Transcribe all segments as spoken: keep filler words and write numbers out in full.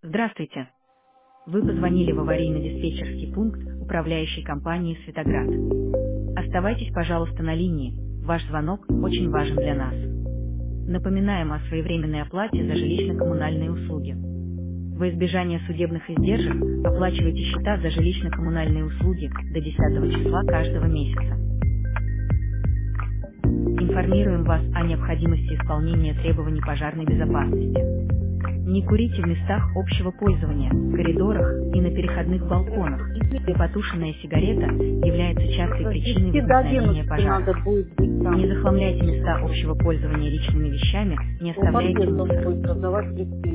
Здравствуйте. Вы позвонили в аварийно-диспетчерский пункт управляющей компании «Светоград». Оставайтесь, пожалуйста, на линии. Ваш звонок очень важен для нас. Напоминаем о своевременной оплате за жилищно-коммунальные услуги. Во избежание судебных издержек оплачивайте счета за жилищно-коммунальные услуги до десятого числа каждого месяца. Информируем вас о необходимости исполнения требований пожарной безопасности. Не курите в местах общего пользования, коридорах и на переходных балконах. Непотушенная сигарета является частой причиной возникновения пожара. Не захламляйте места общего пользования личными вещами, не оставляйте мусор.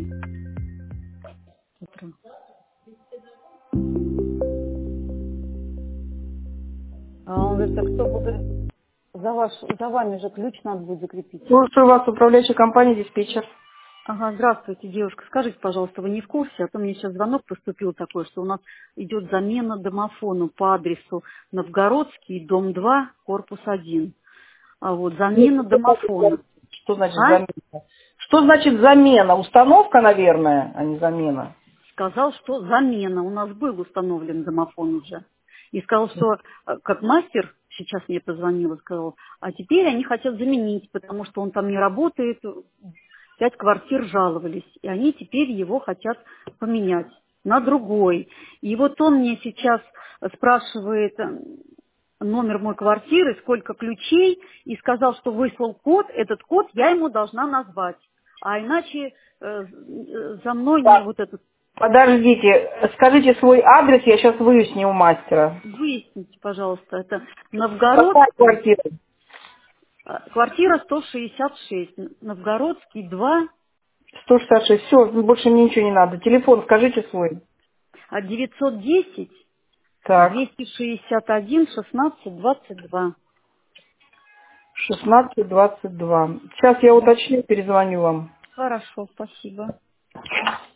А он говорит, а кто будет? За, ваш, за вами же ключ надо будет закрепить. Слушаю вас, управляющая компания «Диспетчер». Ага, здравствуйте, девушка. Скажите, пожалуйста, вы не в курсе? А то мне сейчас звонок поступил такой, что у нас идет замена домофона по адресу Новгородский, дом два, корпус один. А вот замена домофона. Что значит А? замена? Что значит замена? Установка, наверное, а не замена. Сказал, что замена. У нас был установлен домофон уже. И сказал, что как мастер, сейчас мне позвонил и сказал, а теперь они хотят заменить, потому что он там не работает. Пять квартир жаловались, и они теперь его хотят поменять на другой. И вот он мне сейчас спрашивает номер моей квартиры, сколько ключей, и сказал, что выслал код, этот код я ему должна назвать. А иначе э, за мной Так, не вот этот... Подождите, скажите свой адрес, я сейчас выясню у мастера. Выясните, пожалуйста, это Новгород... Какая квартира? Квартира сто шестьдесят шесть, Новгородский, два. сто шестьдесят шесть, все, больше мне ничего не надо. Телефон скажите свой. девятьсот десять, Так, двести шестьдесят один, шестнадцать двадцать два. шестнадцать двадцать два. Сейчас я уточню, перезвоню вам. Хорошо, спасибо.